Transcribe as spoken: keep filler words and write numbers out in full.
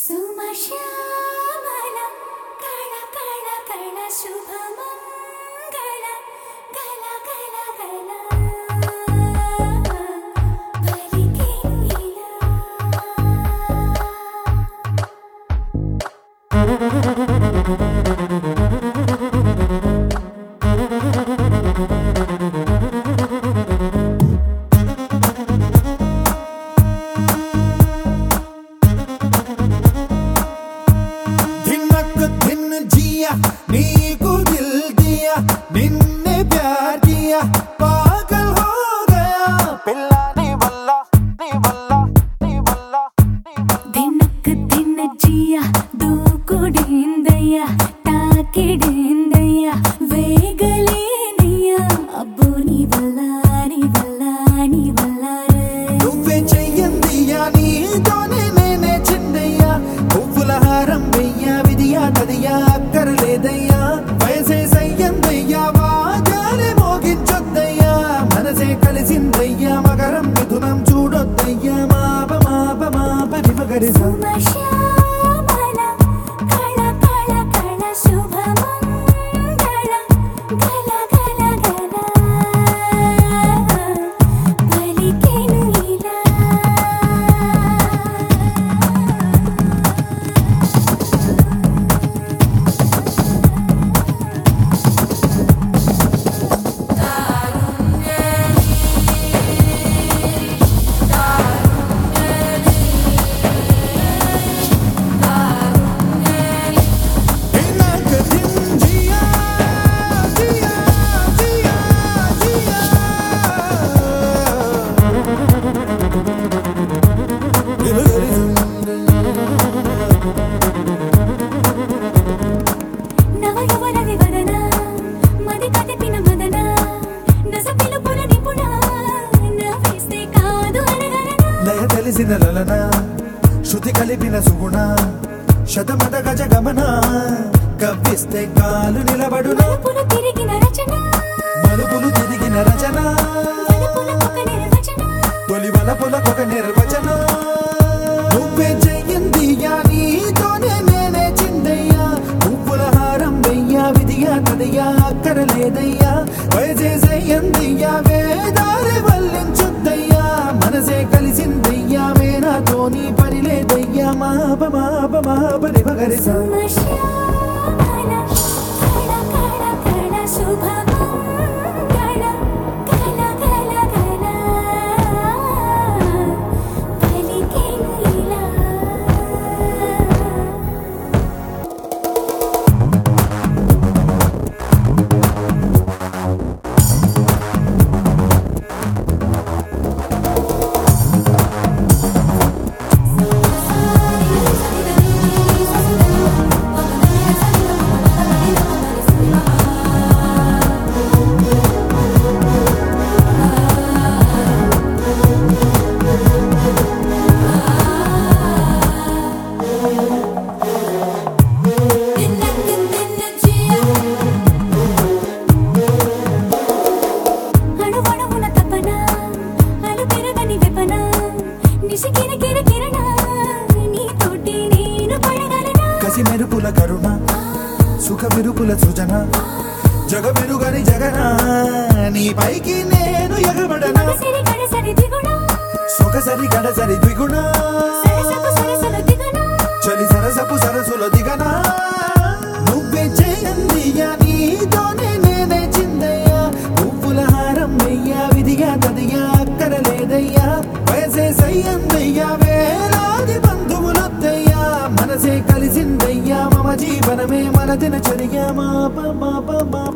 సుమశ్యామల కళ కళ కళ శుభమంగళ గల గల గల పలికెను ఇలా नीको दिल दिया निन्ने प्यार किया पागल हो गया पिल्ला नी वल्ला नी वल्ला नी वल्ला दिनक दिन जिया दूकुडिंदయ్యా తాకిడిందయ్యా వేగలేనయ్యా అబ్బో నీ వల్ల నీ వల్ల నీ వల్ల నువ్వే చెయ్యందియా నీతోనే నేనే చిన్నయ్యా పువ్వుల హారం వెయ్యా విధియా తదియా అక్కర్లేదయ్యా వయసే సయ్యందయ్యా వాజాలే మోగించొద్దయ్యా మనసే కలిసిందయ్యా మగరం మిథునం చూడొద్దయ్యా మాప మాప మాప నిమగరి సుమశ్యామల కళ కళ కళ శుభమంగళ గల గల గల పలికెను ఇలా తెలిసిన లలన శృతి కలిపిన సుగుణ శతమట గజ గమన కవ్విస్తే కాలు నిలబడునా మలుపులు తిరిగిన రచన మలుపులు తిరిగిన రచన వలపులకొక నిర్వచన తొలి వలపులకొక నిర్వచన నువ్వే చెయ్యందియా నీతోనే నేనే చిందయ్యా పువ్వుల హారం వెయ్యా విధియా తదయ్యా అక్కరలేదయ్యా వయసే చెయ్యందియా వేదాలే వల్లించొద్దయ్యా మనసే కలిసిందయ్యా మేనాతోని పని లేదయ్యా మాప మాప మాప నిమగరి సుమశ్యామల కళ కళ కళ శుభమంగళ గల గల గల పలికెను ఇలా కసి మెరుపుల కరుణ సుఖ విరుపుల సృజన జగ విరుగని జగన నీ పైకి నేను ఎగబడనా సొగసరి గడసరి ద్విగుణ చలి సరసపు సరసుల దిగనా నువ్వే చేయందియా నీతోనే నేనే చిందయ్యా పువ్వుల హారం వెయ్యా విధిగా తదియా అక్కరలేదయ్యా వయసే సయ్యందయ్యా వేలాది బంధువులొద్దయ్యా మనసే కలిసిందయ్యా మమ జీవనమే మన దినచర్య మాప మాప మాప